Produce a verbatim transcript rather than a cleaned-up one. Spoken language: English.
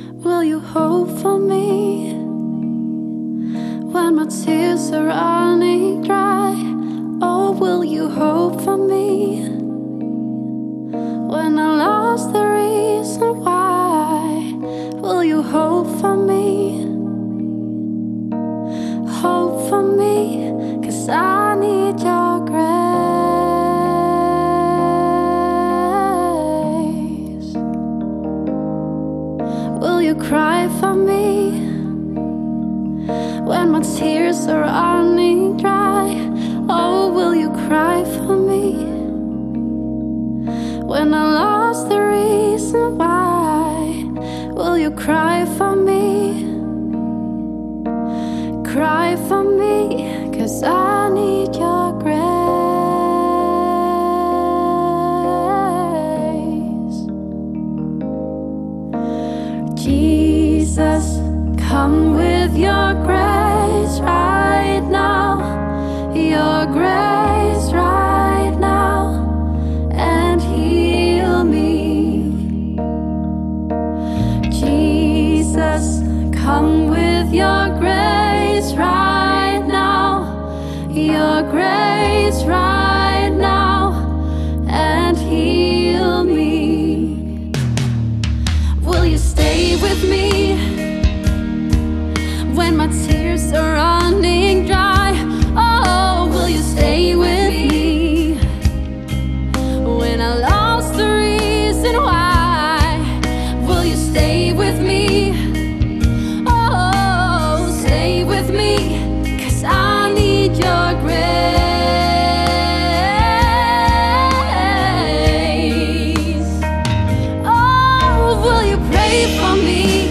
Will you hope for me when my tears are running dry? Oh, will you hope for me when I lost the reason why? Will you hope for me? Hope for me, 'cause I need your grace. Will you cry for me when my tears are running dry? Oh, will you cry for me when I lost the reason why? Will you cry for me? Cry for me, 'cause I need your grace. Jesus, come with your grace right now, your grace right now, and heal me. Jesus, come with your grace right now, your grace right now, and heal me. Will you stay with me when my tears are running dry? Oh, will you stay with me when I lost the reason why? Will you stay with me? Oh, stay with me, 'cause I need your grace. Oh, will you pray for me